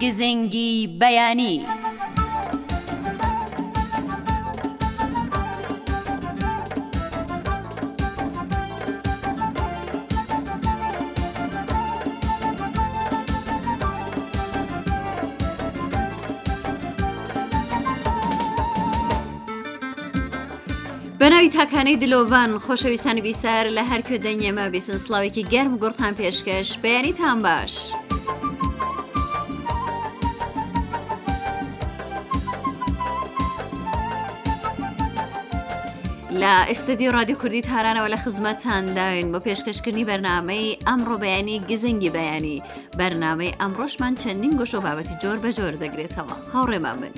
گزنگی بەیانی. بەناوی تاکانەی دلۆڤان خۆشەویستانی بیسار لە هەر کوێ دەنگێمە بیسن سڵاوێکی گەرم گوڕتان پێشکەش بەیانیتان باش. لە ئێستدیۆ رادیۆ کوردی تارانەوە لە خزمەتانداین بۆ پێشکەشکردنی بەرنامەی ئەمڕۆ بەیانی گزنگی بەیانی. بەرنامەی ئەمڕۆشمان چەندین گۆش و بابەتی جۆر بە جۆر دەگرێتەوە. هاوڕێمان بن.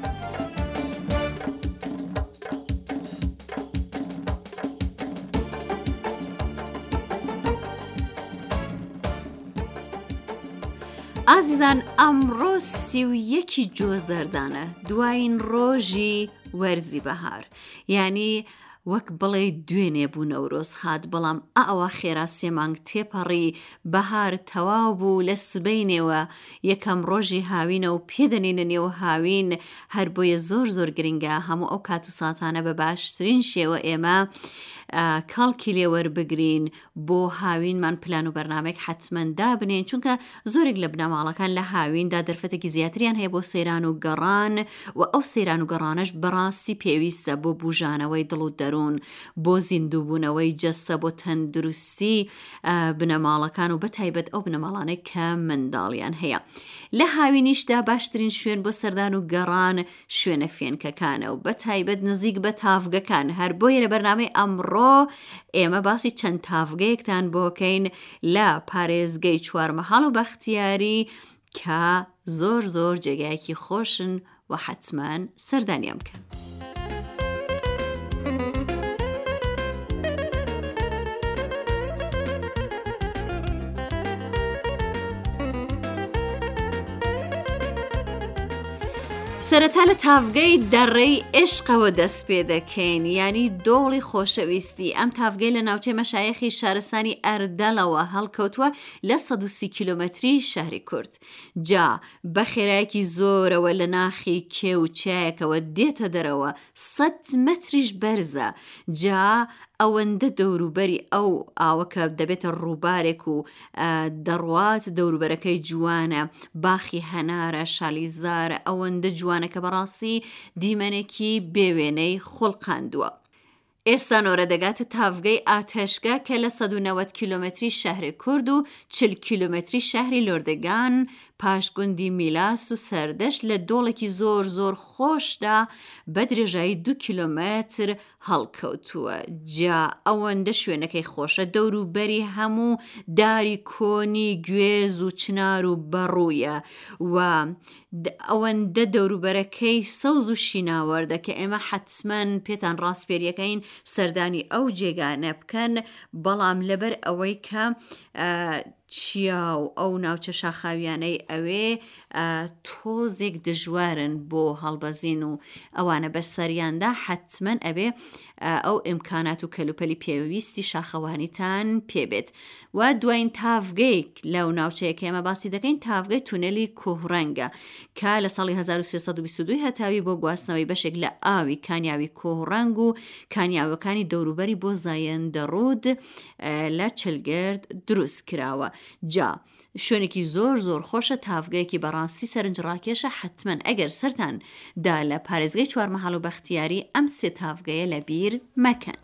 ئازیزان ئەمڕۆ 31 جۆزەردانە دوایین ڕۆژی وەرزی بەهار، یعنی وەک بڵێ دوێنێ بوو نەورۆز هات، بەڵام ئەوە خێرا سێ مانگ تێپەڕی بەهار تەواو بوو لە سبەینێوە یەکەم ڕۆژی هاوینە و پێدەنێنە نێو هاوین، هەر بۆیە زۆر گرنگە هەموو ئەو کات و ساتانە بە باشترین شێوە ئێمە کاڵکی لێوەربگرین بۆ هاوینمان پلان و بەرنامەیەک حتمما دابنێن، چونکە زۆرێک لە بنەماڵەکان لە هاویندا دەرفەتێکی زیاتریان هەیە بۆ سەیران و گەڕان، و ئەو سەیران و گەڕانەش بەڕاستی پێویستە بۆ بوژانەوەی دڵ و دەروون، بۆ زیندووبوونەوەی جەستە، بۆ تەندروستی بنەماڵەکان و بەتایبەت ئەو بنەماڵانەی کە منداڵیان هەیە. لە هاوینیشدا باشترین شوێن بۆ سەردان و گەڕان شوێنە فێنکەکانە و بەتایبەت نزیک بە تافگەکان. هەر بۆیە لە بەرنامەی ئەمڕۆ ئێمە باسی چەند تافگەیەکتان بۆکەین لە پارێزگەی چوارمەحاڵ و بەختیاری کە زۆر جێگایەکی خۆشن و حتمما سەردانیان بکەن. سەرەتا لە تافگەی دەڕێی عێشقەوە دەست پێ دەکەین، یعنی دۆڵی خۆشەویستی. ئەم تافگەی لە ناوچەی مەشایەخی شارستانی ئەردەڵەوە هەڵکەوتووە لە 130 کیلۆمەتری شاری کورد. جا بە خێرایەکی زۆرەوە لە ناخی کێ و چایەکەوە دێتە دەرەوە، 100 مەتریش بەرزە. جا ئەوەندە دەوروبەری ئەو ئاوەکە دەبێتە ڕووبارێک و دەڕوات، دەوروبەرەکەی جوانە، باخی هەنارە، شالیزارە، ئەوەندە جوانە کە بەڕاستی دیمەنێکی بێوێنەی خوڵقاندووە. ئێستا نۆرە دەگاتە تافگەی ئاتەشگا کە لە 190 کیلۆمەتری شەهری کورد و 40 کیلۆمەتری شەهری لۆردەگان پاشگوندی میلاس و سەردەشت لە دۆڵێکی زۆر خۆشدا بە درێژایی 2 کیلۆمەتر هەڵکەوتووە. جا ئەوەندە شوێنەکەی خۆشە، دەوروبەری هەموو داری کۆنی گوێز و چنار و بەڕوویە، و ئەوەندە دەوروبەرەکەی سەوز و شیناوەردە کە ئێمە حتمما پێتان ڕاستپێریەکەین سەردانی ئەو جێگانە بکەن، بەڵام لەبەر ئەوەی کە چیا و ئەو ناوچە شاخاویانەی ئەوێ تۆزێک دژوارن بۆ هەڵبەزین و ئەوانە بەسەریاندا حتمما ئەبێ ئەو ئیمکانات و کەلوپەلی پێویستی شاخەوانیتان پێبێت. و دوایین تافگەیەک لەو ناوچەیە کە ئێمە باسی دەکەین تافگەی تونێلی کوهڕەنگە کە لە ساڵی 1322 هەتاوی بۆ گواستنەوەی بەشێک لە ئاوی کانیاوی کوهڕەنگ و کانیاوەکانی دەوروبەری بۆ زایەندە ڕوود لە چلگرد دروست کراوە. جا شوێنێکی زۆر خۆشە، تافگەیەکی بەڕاستی سەرنجڕاکێشە. حتمما ئەگەر سەرتان دا لە پارێزگای چوارمەحاڵ و بەختیاری ئەم سێ تافگەیە لە بیر مەکەن.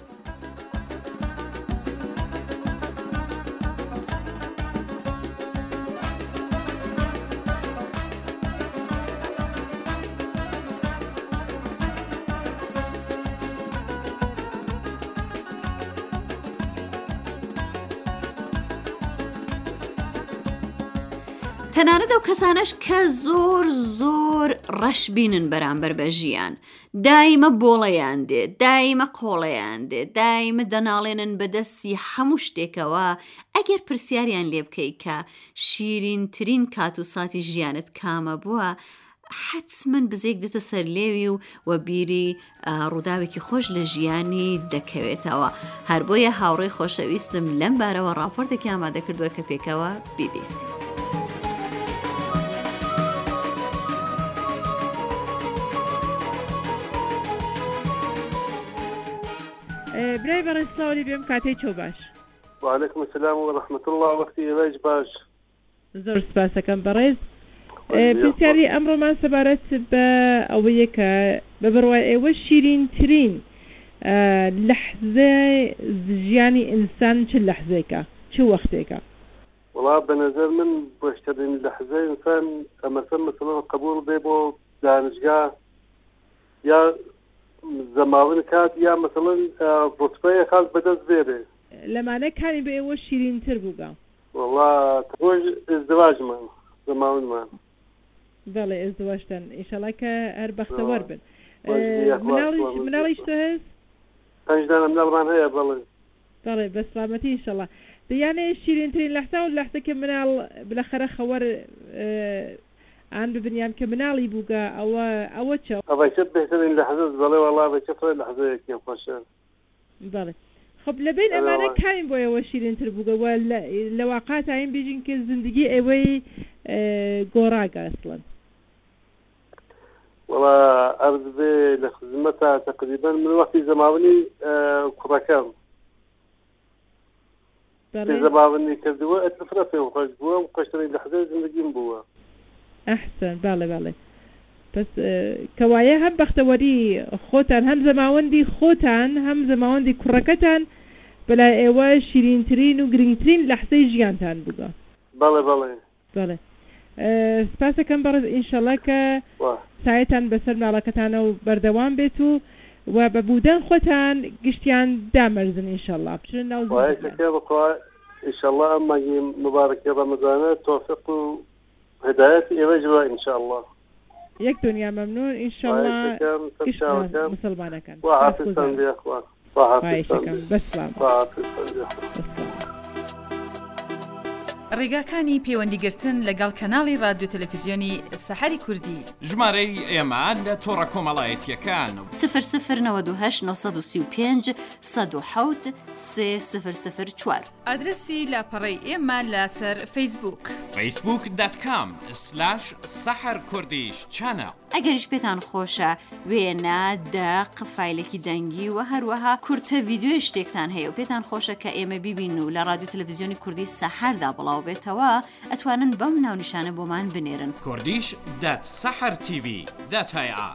تەنانەت ئەو کەسانەش کە زۆر ڕەش بینن بەرامبەر بە ژیان، دایمە بۆڵەیان دێت، دایمە قۆڵەیان دێت، دایمە دەناڵێنن بەدەستی هەموو شتێکەوە. ئەگەر پرسیاریان لێ بکەیت کە شیرینترین کات و ساتی ژیانت کامە بووە، حتمما بزێک دێتە سەر لێوی و بیری ڕووداوێکی خۆش لە ژیانی دەکەوێتەوە. هەر بۆیە هاوڕێی خۆشەویستم لەم بارەوە راپۆرتێکی ئامادە کردووە کە پێکەوە BBC. برای بەڕێزسلااوی بێم کاتەی چۆ باش. وعلیکم السلام ورحمة الله وەختی ئێوەش باش. زۆر سپاسەکەم بەڕێز. پرسیاری ئەمڕۆمان سەبارەت بە ئەوەیە کە بە بڕوای ئێوە شیرینترین لەحزە ژیانی ئینسان چ لەحزێکە چ وەختێکە؟ وڵا بەنەزەر من باشترین لەحزە ئینسان مثلا قبول بێ بۆ دانشگا یا زەماون کات یا مثلا ڕوتبەیە خاص بەدەست بێرێ لەمانە کانی بە ئێوە شیرینتر بووگە؟ وڵا تۆش ئێزدواجمان زەماونمان. بەڵێ ئێزدواجتان ئینشەڵا کە هەر بەختەوەر بن. مناڵیش تۆ هەست؟ 5 دانە مناڵمان هەیە. بەڵێ بە سلامەتی ئینشەڵا. دەیانێ شیرینترین لەحزە و لەحزەکە مناڵ بلەخەرە خەوەر ئان ببنیان کە مناڵی بووگە ئەوە چ؟ ئەوەیە بهترین لەحزە بەڵێ وەڵا بەچە لەحزەیەکی خۆشە. بەڵێ خب لەبین ئەمانە کاین بۆ ئێوە شیرینتر بووگەوە لە واقعات هایم بێژین کە زندگی ئێوەی گۆڕاگە ئەسڵەن. وڵا ئەرز بێ لە خزمەتە تقریبا من وەختی زەماونی کوڕەکەم زەماونی کردووە ئەتفرە پێم خۆش بووە و خۆشترین لەحزەی زندگیم بووە. ئەحسن باڵێ بەس کەوایە هەم بەختەوەری خۆتان هەم زەماوەندی خۆتان هەم زەماوەندی کوڕەکەتان بەلای ئێوە شیرینترین و گرنگترین لەحزەی ژیانتان بووگە. بەڵێ سپاسەکەم بەڕێز ئینشەڵا کە سایەتان بەسەر ماڵەکەتانە و بەردەوام بێت و بەبوودەن خۆتان گشتیان دامەرزن ئینشەڵا بچن ناو ئینشەڵا ماگی مبارەکی ڕەمەزانە تۆفیق و هدایەت ئێوە جوە ئینشەڵا. یەک دنیا مەمنون ئینشەڵا مسلمانەکان. بەسلام. ڕێگاکانی پەیوەندیگرتن لەگەڵ کەناڵی رادیۆ تەلەڤیزیۆنی سەحەری کوردی. ژمارەی ئێمە لە تۆڕە کۆمەڵایەتیەکان 0098 935 107 3004. ئادرسی لاپەڕەی ئێمە لەسەر فەیسبووک facebook.com/saharkurdish channel. ئەگەریش پێتان خۆشە وێنە دەق فایلێکی دەنگی و هەروەها کورتە ڤیدیۆی شتێکتان هەیە و پێتان خۆشە کە ئێمە بیبین و لە رادیۆ تەلەڤیزیۆنی کوردی سەحەردا بڵاو بێتەوە ئەتوانن بەم ناونیشانە بۆمان بنێرن. kurdish.sahartv.ir.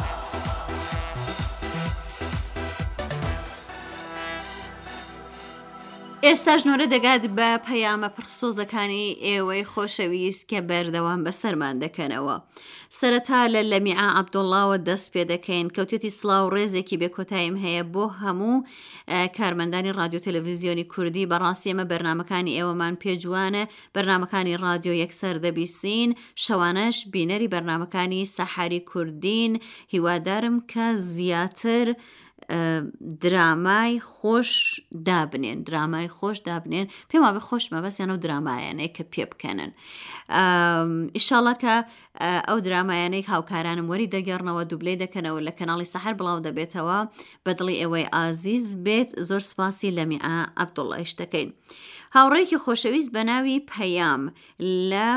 ئێستا ژنۆرە دەگات بە پەیامە پرسۆزەکانی ئێوەی خۆشەویست کە بەردەوام بەسەرمان دەکەنەوە. سەرەتا لە لەمیعە عەبدوڵڵاوە دەست پێ دەکەین کەوتێتی سڵاو ڕێزێکی بێکۆتاییم هەیە بۆ هەموو کارمەندانی رادیۆ تەلەڤیزیۆنی کوردی. بەڕاستی ئێمە بەرنامەکانی ئێوەمان پێجوانە، بەرنامەکانی رادیۆ یەکسەر دەبیستین، شەوانەش بینەری بەرنامەکانی سەحەری کوردین. هیوادارم کە زیاتر درامای خۆش دابنێن پێم وابێ خۆشمە بەسییان و درامایانەی کە پێ بکەنن. ئیشاڵڵا کە ئەو درامایانەی هاوکارانم وەری دەگەڕنەوە دوبلێ دەکەنەوە لە کەناڵی سەحەر بڵاو دەبێتەوە بەدڵی ئێوەی ئازیز بێت. زۆر سپاسی لەمیعە عەبدوڵڵایش دەکەین. هاوڕێکی خۆشەویست بە ناوی پەیام لە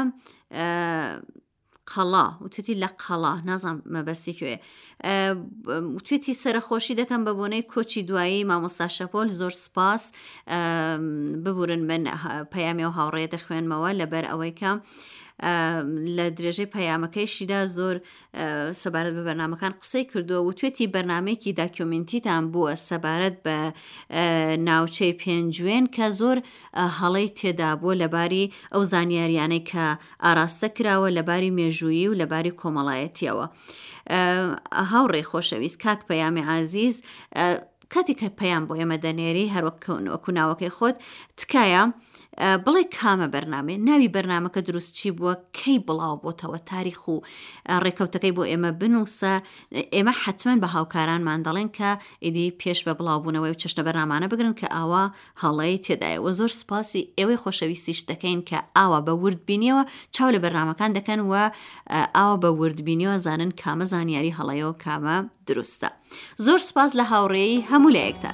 قەڵا وتێتی لە قەڵا نازانم مەبەستی کوێ وتێتی سەرخۆشی دەکەم بە بۆنەی کۆچی دوایی مامۆستا شەپۆل. زۆر سپاس ببورن من پەیامی و هاوڕێ دەخوێنمەوە لەبەر ئەوەی کە لە درێژەی پەیامەکەیشیدا زۆر سەبارەت بە بەرنامەکان قسەی کردووە و توێتی بەرنامەیەکی داکیۆمنتیتان بووە سەبارەت بە ناوچەی پێنجوێن کە زۆر هەڵەی تێدا بووە لەباری ئەو زانیاریانەی کە ئاراستە کراوە لەباری مێژوویی و لەباری کۆمەڵایەتیەوە. هاوڕێ خۆشەویست کاک پەیامی عازیز کاتێک کە پەیام بۆ ئێمە دەنێری هەروەکو ناوەکەی خۆت تکایە بڵێ کامە بەرنامێ ناوی بەرنامەکە دروست چی بووە کەی بڵاو بۆتەوە تاریخ و ڕێکەوتەکەی بۆ ئێمە بنووسە. ئێمە حتمەن بە هاوکارانمان دەڵێن کە ئیدی پێش بە بڵاوبوونەوەی و چەشنە بەرنامانە بگرن کە ئاوا هەڵەی تێدایەوە. زۆر سپاسی ئێوەی خۆشەویستیش دەکەین کە ئاوا بە وردبینیەوە چاو لە بەرنامەکان دەکەن و ئاوا بە وردبینیەوە زانن کامە زانیاری هەڵەیەوە کامە دروستە. زۆر سپاس لە هاوڕێی هەموو لایەکتان.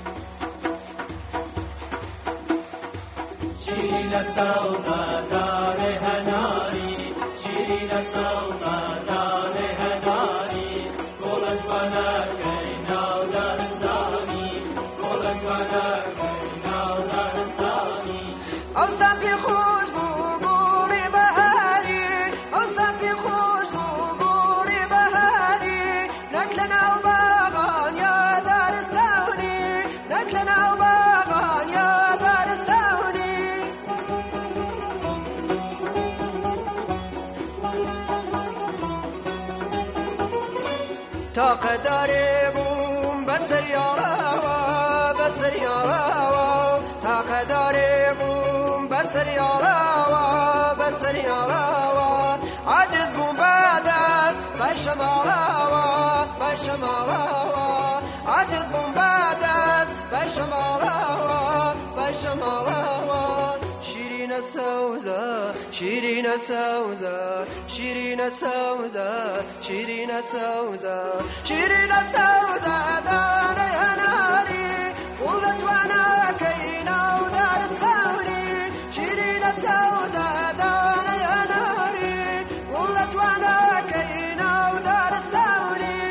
شیرین سوزدار هناری شیرین سوزدار هناری گلش بناکی نو دستانی قدري بوم بسر يراوا بسر يراوا تا قدري بوم بسر يراوا بسر يراوا عجز بوم بعدس بشمراوا بشمراوا عجز بوم بعدس بشمراوا بشمراوا شيرين سوزة شيرين سوزة شيرين سوزة شيرين سوزة شيرين سوزة داني هناري قلت وانا كينا ودار استوني شيرين سوزة داني هناري قلت وانا كينا ودار استوني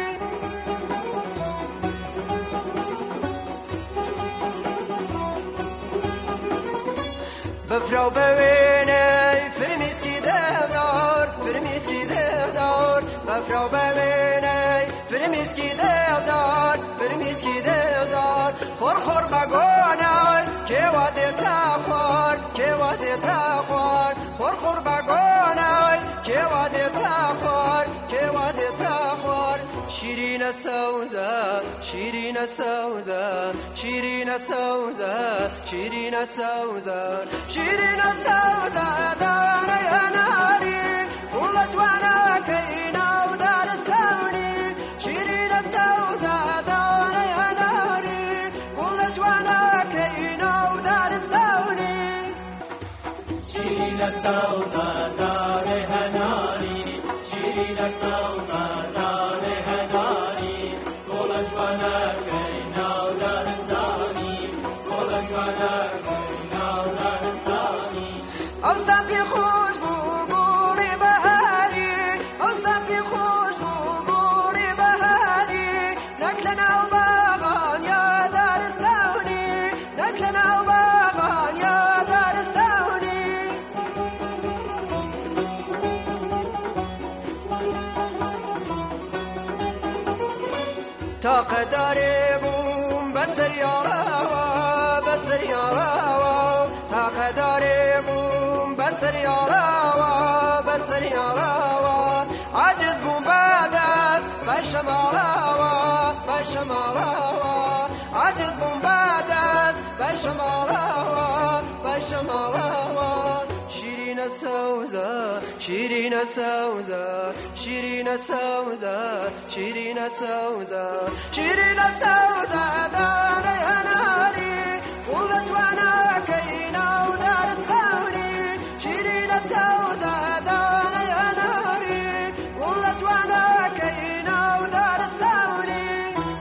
بفرو بويني فرميسكي دار فرميسكي دار بفرو بويني فرميسكي دار فرميسكي دار خور خور بگونای که وادی تخور که وادی تخور خور خور بگونای که وادی تخور که وادی تخور شیرین سوزه شیرین سوزه شیرین سوزه شیرین سوزه شیرین سوزه دانه هناری قلت وانا کینا و دارستانی شیرین سوزه دانه هناری قلت وانا کینا و دارستانی شیرین سوزه دانه هناری شیرین سوزه دانه هناری قلت وانا کینا و دارستانی قلت وانا کینا و دارستانی او سبی خوش بگوری بهاری او سبی خوش بگوری بهاری نکلنا و باغان یا دارستانی نکلنا و باغان یا دارستانی تا قدر بوم بسر یارا بسر یارا تا قدر بوم بسر یارا بسر یارا عجز بوم بعد از بشمارا بشمارا عجز بوم بعد از بشمارا بشمارا شیرین سوزه شیرین سوزه شیرین سوزه شیرین سوزه شیرین سوزه دانه هناری قلت وانا کینا و دارستانی شیرین سوزه دانه هناری قلت وانا کینا و دارستانی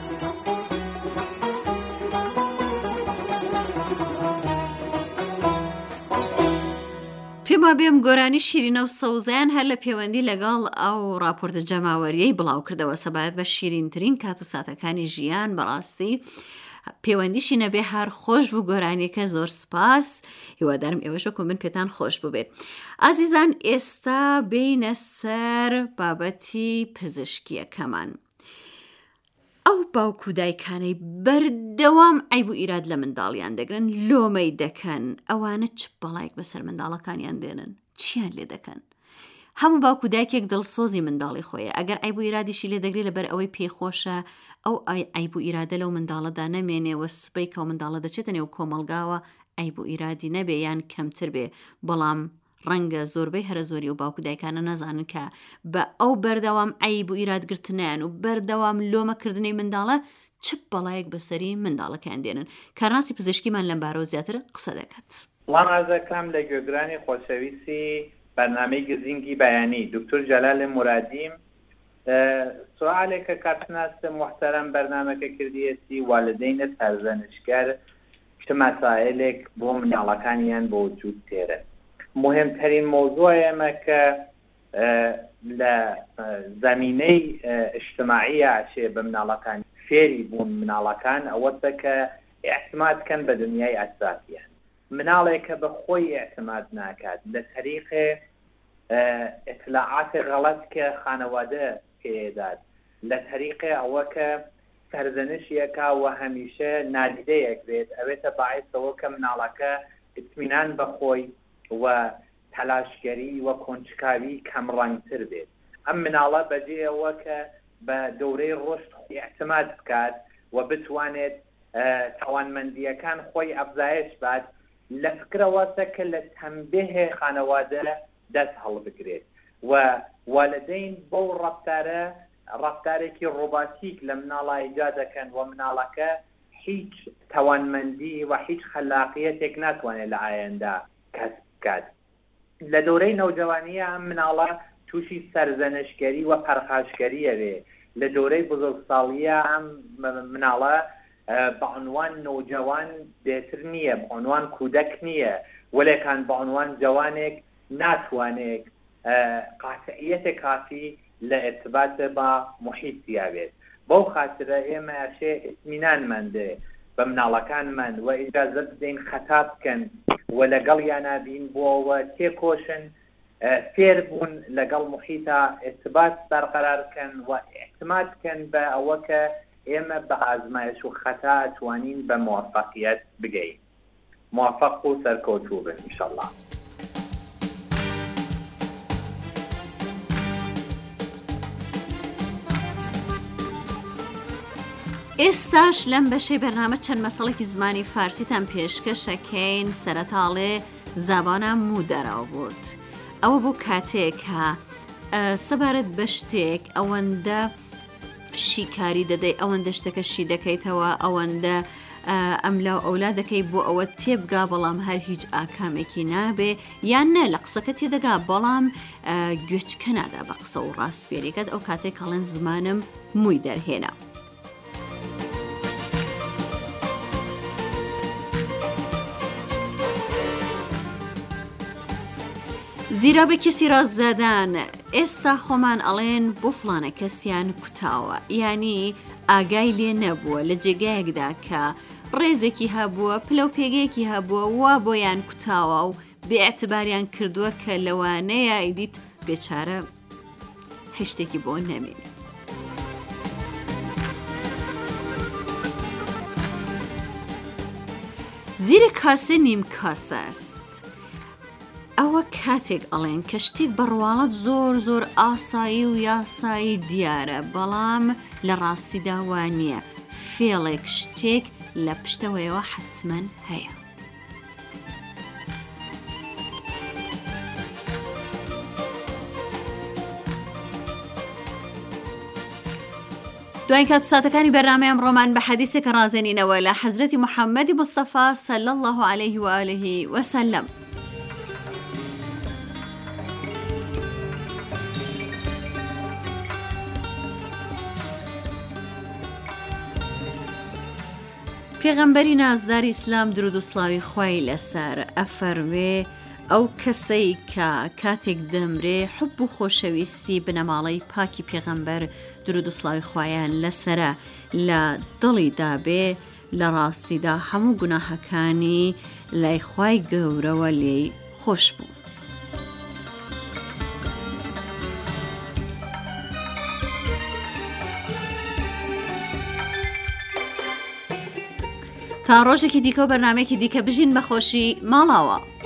پێم بێم گۆرانی شیرینە و سەوزیان هەر لە پەیوەندی لەگەڵ ئەو راپۆرتە جەماوەریەی بڵاو کردەوە سەبایەت بە شیرینترین کات و ساتەکانی ژیان بەڕاستی پەیوەندیشی نەبێ هەر خۆش بوو گۆرانیەکە زۆر سپاس هیوادارم ئێوەشەکو من پێتان خۆش ببێت ئازیزان ئێستا بینە سەر بابەتی پزیشکیەکەمان ئەو باوکو دایکانەی بەردەوام عیب و ئیراد لە منداڵیان دەگرن لۆمەی دەکەن ئەوانە چ بەڵایەک بەسەر منداڵەکانیان دێنن چیان لێ دەکەن هەموو باوکو دایکێک دڵسۆزی منداڵی خۆیە ئەگەر عیب و ئیرادیشی لێ دەگرێت لەبەر ئەوەی پێخۆشە ئەو عیب و ئیرادە لەو منداڵەدا نەمێنێەوە سبەی کە منداڵە دەچێتە نێو کۆمەلگاوە عیب و ئیرادی نەبێ یان کەمتر بێ بەڵام ڕەنگە زۆربەی هەرە زۆری و باوکو دایکانە نەزانن کە بە ئەو بەردەوام عیب و ئیرادگرتنیان و بەردەوام لۆمەکردنەی منداڵە چ بەڵایەک بەسەری منداڵەکان دێنن کارناسی پزیشکیمان لەم بارەوە زیاتر قسە دەکات وڵام ئازەکەم لە گوێگرانی خۆشەویستی بەرنامەی گزینگی بەیانی دکتۆر جەلال مرادیم سوالێکە کارشناسە محتەرەم بەرنامەکە کردیەتی والدینە سەرزەنشگەر چ مەسائلێک بۆ مناڵەکانیان بۆ وجود تێرە مهمترین مۆزوع ئێمە کە لە زەمینەی اجتماعی عاشێ بە مناڵەکان فێری بوون مناڵەکان ئەوەتە کە ئێعتمادکەن بە دنیای ئەساسیان مناڵێکە بە خۆی ئێعتماد ناکات لە طریقێ اطلاعاتی غەڵەت کە خانەوادە پێدات لە طریقێ ئەوە کە سەرزەنشیەکە و هەمیشە نادیدەیەک بێت ئەوێتە باعثەوە کە مناڵەکە اطمینان بەخۆی و تەلاشگەری و کۆنچکاوی کەمڕەنگتر بێت ئەم مناڵە بەجێەوە کە بە دەورەی ڕۆشت اعتماد بکات و بتوانێت توانمەندیەکان خۆی ئەفزایش بات لە فکرەوەسە کە لە تەنبیه خانەوادە دەست هەڵبگرێت و والدین بەو ڕەفتارێکی ڕۆباتیک لە مناڵە ئیجاد دەکەن و مناڵەکە هیچ توانمەندی و هیچ خەلاقیەتێک ناتوانێت لە ئایندا کەسب بکات. لە دەورەی نەوجەوانیە ئەم مناڵە تووشی سەرزەنشکەری و پەرخاشکەریە بێ. لە دەورەی بزرگساڵیە ئەم مناڵە بەعنوان نەوجەوان بێتر نییە، بەعنوان کودەک نییە، وەلێکان بەعنوان جوانێک ناتوانێت قاتعیەتێک کافی لە ارتباطە بە محیطیا بێت. بەو خاطرە ئێمە ئەشێ ئیتمینانمان بە مناڵەکانمان و ئیجازە بدەین خەتا بکەن و لەگەڵ یانابین بۆەوە تێکۆشن، فێر بوون لەگەڵ محیطە ارتباط بەرقەرار بکەن و اعتماد بکەن بە ئەوە کە ئێمە بە ئازمایش و خەتا ئەتوانین بە موفقیت بگەین. موفق و سەرکەوتوو بن ئینشەڵڵا. ئێستاش لەم بەشەی بەرنامە چەند مەسەڵێکی زمانی فارسیتان پێشکەشەکەین سەرەتاڵێ زابانە مو دەراوبرد. ئەوە بۆ کاتێکە سەبارەت بە شتێک ئەوەندە شیکاری دەدەی، ئەوەندە شتەکەشی دەکەیتەوە، ئەوەندە ئەملاو ئەولا دەکەی بۆ ئەوە تێبگا بەڵام هەر هیچ ئاکامێکی نابێ یان نە لە قسەکە تێدەگا بەڵام گوێچکە نادا بە قسە و ڕاستپێریەکەت. ئەو کاتێک هەڵێن زمانم مووی دەرهێنا. زیرا بە کەسی ڕاست زادان ئێستا خۆمان ئەڵێن بۆ فڵانە کەسیان کوتاوە، یعنی ئاگای لێ نەبووە لە جێگایەکدا کە ڕێزێکی هەبووە، پلە و پێگەیەکی هەبووە، وا بۆیان کوتاوە و بێئەتباریان کردووە کە لەوانەیە ئیدیت بێچارە هیچ بۆ نەمێنێ. زیرە کاسە نیم کاسە است. ئەوە کاتێک ئەڵێن کە شتێک بەڕواڵەت زۆر ئاسایی و یاسایی دیارە بەڵام لە ڕاستیدا وانە فێڵێک شتێک لە پشتەوەیەوە حتمەن هەیە. دوای کات ساتەکانی بەرنامەیەم ڕۆمان بە حەدیثێکە ڕازێنینەوە لە حەزرەتی محەممەدی مستەفا صلی الله عليه و آله وسلم. پێغەمبەری نازداری ئیسلام درود و سڵاوی خوای لەسەر ئەفەرمێ ئەو کەسەی کە کاتێک دەمرێ حب و خۆشەویستی بنەماڵەی پاکی پێغەمبەر درود و سڵاوی خوایان لەسرە لە دڵی دابێ لە ڕاستیدا هەموو گوناهەکانی لای خوای گەورەوە لێی خۆش بوو. تا ڕۆژێکی دیکە و بەرنامەیەکی دیکە بژین بەخۆشی ماڵاوە.